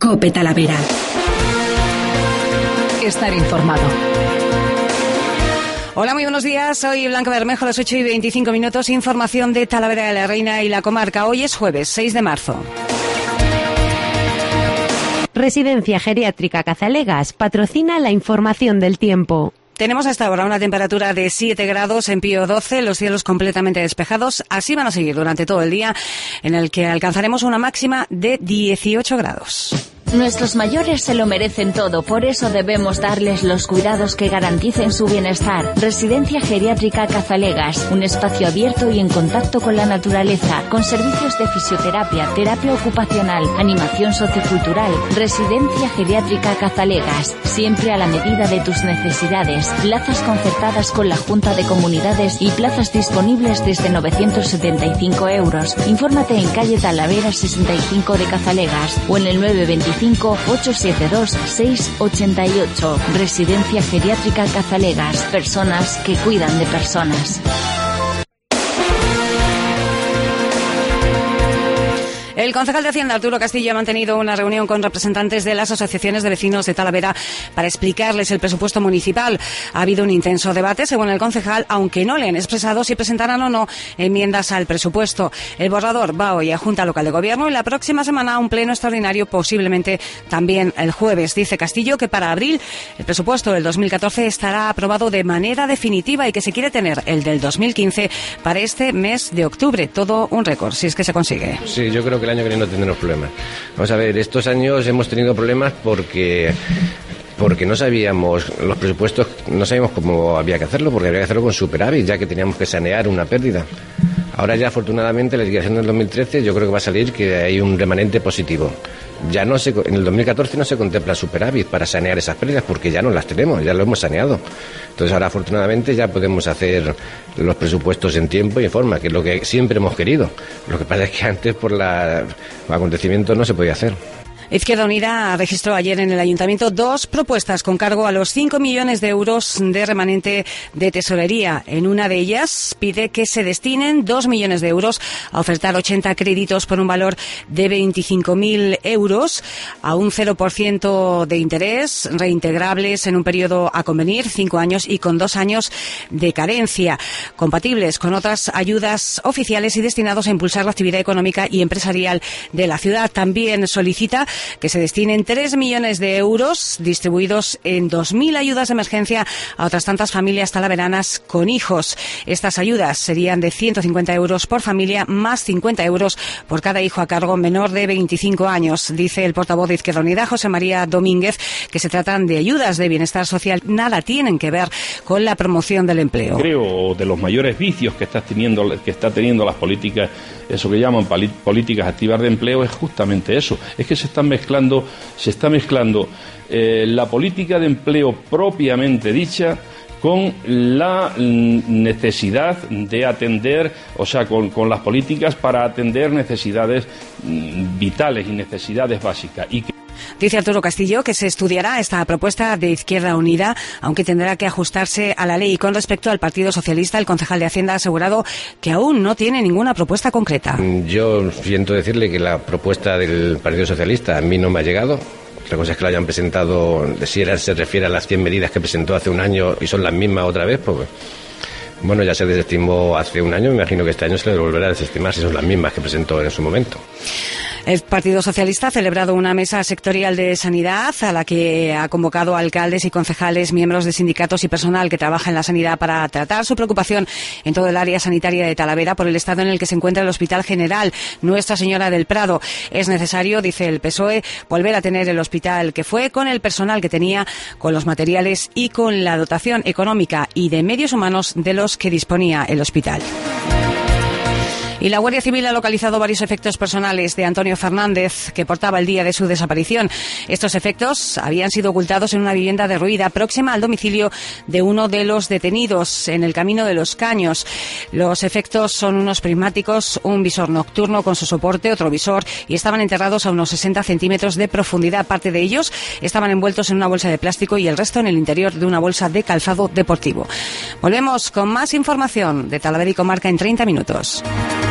COPE Talavera. Estar informado. Hola, muy buenos días. Soy Blanca Bermejo, las 8:25. Información de Talavera de la Reina y la comarca. Hoy es jueves, 6 de marzo. Residencia Geriátrica Cazalegas patrocina la información del tiempo. Tenemos hasta ahora una temperatura de 7 grados en Pío 12, los cielos completamente despejados. Así van a seguir durante todo el día, en el que alcanzaremos una máxima de 18 grados. Nuestros mayores se lo merecen todo, por eso debemos darles los cuidados que garanticen su bienestar. Residencia Geriátrica Cazalegas, un espacio abierto y en contacto con la naturaleza, con servicios de fisioterapia, terapia ocupacional, animación sociocultural. Residencia Geriátrica Cazalegas, siempre a la medida de tus necesidades. Plazas concertadas con la Junta de Comunidades y plazas disponibles desde 975 euros. Infórmate en calle Talavera 65 de Cazalegas o en el 925-872-688. Residencia Geriátrica Cazalegas. Personas que cuidan de personas. El concejal de Hacienda, Arturo Castillo, ha mantenido una reunión con representantes de las asociaciones de vecinos de Talavera para explicarles el presupuesto municipal. Ha habido un intenso debate, según el concejal, aunque no le han expresado si presentarán o no enmiendas al presupuesto. El borrador va hoy a Junta Local de Gobierno y la próxima semana a un pleno extraordinario, posiblemente también el jueves. Dice Castillo que para abril el presupuesto del 2014 estará aprobado de manera definitiva y que se quiere tener el del 2015 para este mes de octubre. Todo un récord, si es que se consigue. Sí, yo creo que el año que viene no tendremos problemas. Vamos a ver, estos años hemos tenido problemas porque no sabíamos los presupuestos, no sabíamos cómo había que hacerlo, porque había que hacerlo con superávit, ya que teníamos que sanear una pérdida. Ahora ya, afortunadamente, la liquidación del 2013 yo creo que va a salir que hay un remanente positivo. Ya en el 2014 no se contempla superávit para sanear esas pérdidas porque ya no las tenemos, ya lo hemos saneado. Entonces ahora, afortunadamente, ya podemos hacer los presupuestos en tiempo y en forma, que es lo que siempre hemos querido. Lo que pasa es que antes, por los acontecimientos, no se podía hacer. Izquierda Unida registró ayer en el Ayuntamiento 2 propuestas con cargo a los 5 millones de euros de remanente de tesorería. En una de ellas pide que se destinen 2 millones de euros a ofertar 80 créditos por un valor de 25.000 euros a un 0% de interés, reintegrables en un periodo a convenir, 5 años y con 2 años de carencia, compatibles con otras ayudas oficiales y destinados a impulsar la actividad económica y empresarial de la ciudad. También solicita que se destinen 3 millones de euros distribuidos en 2.000 ayudas de emergencia a otras tantas familias talaveranas con hijos. Estas ayudas serían de 150 euros por familia más 50 euros por cada hijo a cargo menor de 25 años. Dice el portavoz de Izquierda Unida, José María Domínguez, que se tratan de ayudas de bienestar social. Nada tienen que ver con la promoción del empleo. Creo de los mayores vicios que está teniendo las políticas, eso que llaman políticas activas de empleo, es justamente eso. Es que se está mezclando la política de empleo propiamente dicha con la necesidad de atender, o sea, con las políticas para atender necesidades vitales y necesidades básicas. Dice Arturo Castillo que se estudiará esta propuesta de Izquierda Unida, aunque tendrá que ajustarse a la ley. Con respecto al Partido Socialista, el concejal de Hacienda ha asegurado que aún no tiene ninguna propuesta concreta. Yo siento decirle que la propuesta del Partido Socialista a mí no me ha llegado. Otra cosa es que la hayan presentado, si se refiere a las 100 medidas que presentó hace un año y son las mismas otra vez, pues bueno, ya se desestimó hace un año, me imagino que este año se le volverá a desestimar si son las mismas que presentó en su momento. El Partido Socialista ha celebrado una mesa sectorial de sanidad a la que ha convocado alcaldes y concejales, miembros de sindicatos y personal que trabaja en la sanidad para tratar su preocupación en todo el área sanitaria de Talavera por el estado en el que se encuentra el Hospital General Nuestra Señora del Prado. Es necesario, dice el PSOE, volver a tener el hospital que fue, con el personal que tenía, con los materiales y con la dotación económica y de medios humanos de los que disponía el hospital. Y la Guardia Civil ha localizado varios efectos personales de Antonio Fernández que portaba el día de su desaparición. Estos efectos habían sido ocultados en una vivienda derruida próxima al domicilio de uno de los detenidos en el Camino de los Caños. Los efectos son unos prismáticos, un visor nocturno con su soporte, otro visor, y estaban enterrados a unos 60 centímetros de profundidad. Parte de ellos estaban envueltos en una bolsa de plástico y el resto en el interior de una bolsa de calzado deportivo. Volvemos con más información de Talavera y comarca en 30 minutos.